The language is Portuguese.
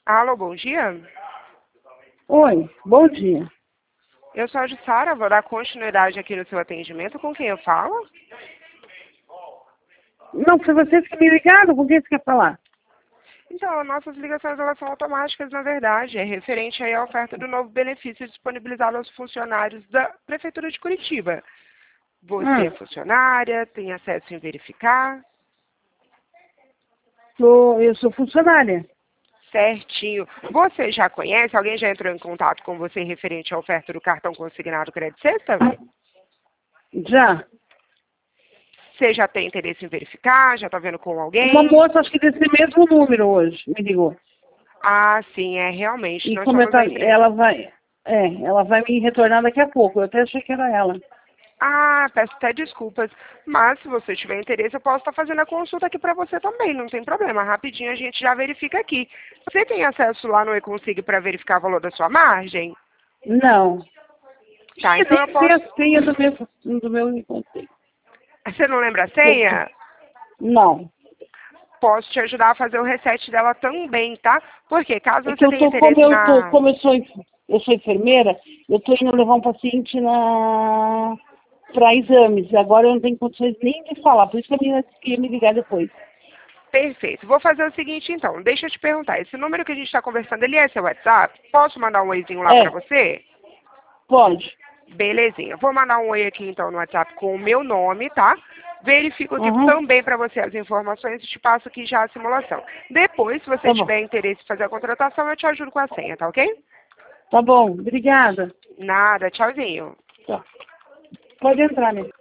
Alô, bom dia. Oi, bom dia. Eu sou a Jussara, vou dar continuidade aqui no seu atendimento. Com quem eu falo? Não, foi vocês que me ligaram, com quem você quer falar? Então, nossas ligações elas são automáticas, na verdade. É referente aí à oferta do novo benefício disponibilizado aos funcionários da Prefeitura de Curitiba. Você é funcionária, tem acesso em verificar? Eu sou funcionária. Certinho. Você já conhece? Alguém já entrou em contato com você referente à oferta do cartão consignado Crédito Sexta? Já. Você já tem interesse em verificar? Já está vendo com alguém? Uma moça, acho que desse mesmo número hoje, me ligou. Ah, sim, é realmente. E Nós somos aí. ela vai me retornar daqui a pouco. Eu até achei que era ela. Ah, peço até desculpas. Mas se você tiver interesse, eu posso estar fazendo a consulta aqui para você também, não tem problema. Rapidinho a gente já verifica aqui. Você tem acesso lá no eConsig para verificar o valor da sua margem? Não. Tá, então eu posso. A senha do meu encontro. Você não lembra a senha? Não. Posso te ajudar a fazer o reset dela também, tá? Porque caso É que você tenha interesse como eu sou enfermeira, eu estou indo levar um paciente para exames. Agora eu não tenho condições nem de falar, por isso que a menina disse que ia me ligar depois. Perfeito. Vou fazer o seguinte, então. Deixa eu te perguntar. Esse número que a gente está conversando, ele é seu WhatsApp? Posso mandar um oizinho lá para você? Pode. Belezinha. Vou mandar um oi aqui, então, no WhatsApp com o meu nome, tá? Verifico aqui Uhum. também para você as informações e te passo aqui já a simulação. Depois, se você Tá bom. tiver interesse em fazer a contratação, eu te ajudo com a senha, tá ok? Tá bom. Obrigada. Nada. Tchauzinho. Tá. Pode entrar, né?